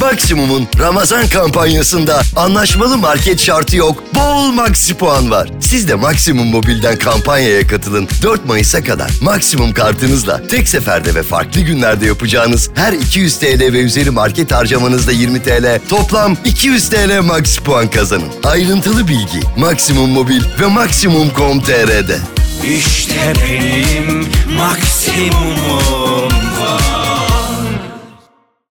Maksimum'un Ramazan kampanyasında anlaşmalı market şartı yok, bol Maxi puan var. Siz de Maksimum Mobil'den kampanyaya katılın. 4 Mayıs'a kadar Maksimum kartınızla tek seferde ve farklı günlerde yapacağınız her 200 TL ve üzeri market harcamanızda 20 TL, toplam 200 TL Maxi puan kazanın. Ayrıntılı bilgi Maksimum Mobil ve Maksimum.com.tr'de. İşte benim maksimumum var.